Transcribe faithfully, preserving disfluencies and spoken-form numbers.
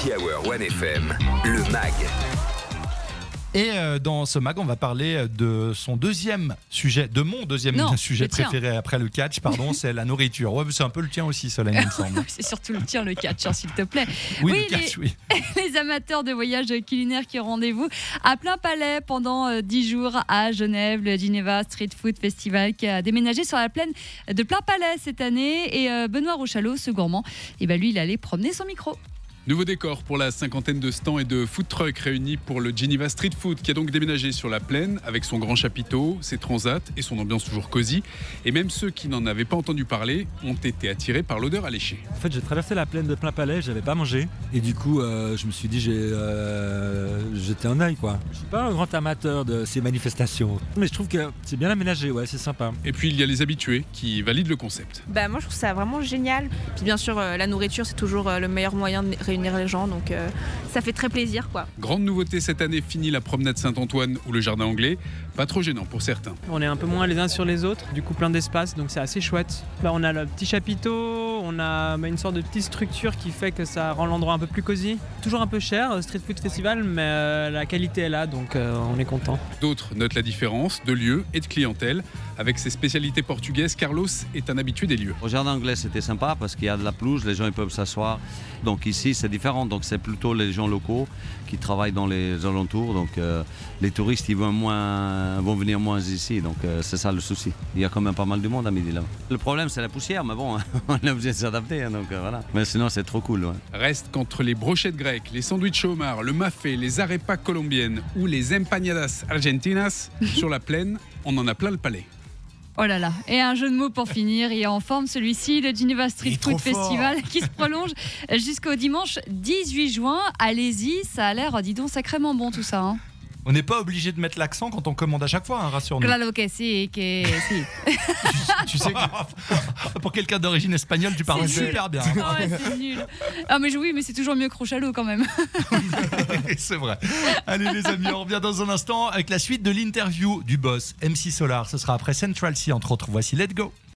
Happy Hour One F M, le mag. Et euh, dans ce mag, on va parler de son deuxième sujet, de mon deuxième non, sujet préféré après le catch, pardon, c'est la nourriture. Ouais, c'est un peu le tien aussi, Solène, il me semble. C'est surtout le tien, le catch, hein, s'il te plaît. Oui, oui, le catch, les, oui. les amateurs de voyages culinaires qui ont rendez-vous à plein palais pendant euh, dix jours à Genève, le Geneva Street Food Festival qui a déménagé sur la plaine de plein palais cette année. Et euh, Benoît Rochalot, ce gourmand, et ben lui, il allait promener son micro. Nouveau décor pour la cinquantaine de stands et de food trucks réunis pour le Geneva Street Food qui a donc déménagé sur la plaine avec son grand chapiteau, ses transats et son ambiance toujours cosy. Et même ceux qui n'en avaient pas entendu parler ont été attirés par l'odeur alléchée. En fait, j'ai traversé la plaine de plein palais, j'avais pas mangé. Et du coup, euh, je me suis dit, j'ai euh, jeté un œil, quoi. Je suis pas un grand amateur de ces manifestations. Mais je trouve que c'est bien aménagé, ouais, c'est sympa. Et puis il y a les habitués qui valident le concept. Bah, moi, je trouve ça vraiment génial. Puis bien sûr, euh, la nourriture, c'est toujours euh, le meilleur moyen de réunir les gens, donc euh, ça fait très plaisir, quoi. Grande nouveauté cette année, fini la promenade Saint-Antoine ou le jardin anglais. Pas trop gênant pour certains. On est un peu moins les uns sur les autres, du coup plein d'espace, donc c'est assez chouette. Bah, on a le petit chapiteau, on a bah, une sorte de petite structure qui fait que ça rend l'endroit un peu plus cosy. Toujours un peu cher, Street Food Festival, mais euh, la qualité est là, donc euh, on est content. D'autres notent la différence de lieu et de clientèle. Avec ses spécialités portugaises, Carlos est un habitué des lieux. Au jardin anglais, c'était sympa parce qu'il y a de la pelouse, les gens ils peuvent s'asseoir. Donc ici, c'est différent. Donc c'est plutôt les gens locaux qui travaillent dans les alentours. Donc euh, les touristes, ils vont, moins, vont venir moins ici. Donc euh, c'est ça le souci. Il y a quand même pas mal de monde à midi là. Le problème, c'est la poussière, mais bon, on est obligé de s'adapter. Hein, donc euh, voilà. Mais sinon, c'est trop cool. Ouais. Reste qu'entre les brochettes grecques, les sandwichs au homard, le mafé, les arepas colombiennes ou les empanadas argentinas sur la plaine, on en a plein le palais. Oh là là, et un jeu de mots pour finir, il est en forme celui-ci, le Geneva Street Food Festival qui se prolonge jusqu'au dimanche dix-huit juin. Allez-y, ça a l'air, dis donc, sacrément bon tout ça. Hein. On n'est pas obligé de mettre l'accent quand on commande à chaque fois, hein, rassure-nous. Claro que si, que si. tu, tu sais que pour quelqu'un d'origine espagnole, tu parles super bien. Oh ouais, c'est nul. Ah mais oui, mais c'est toujours mieux que Rochalot quand même. C'est vrai. Allez les amis, on revient dans un instant avec la suite de l'interview du boss M C Solar. Ce sera après Central C entre autres. Voici Let's Go.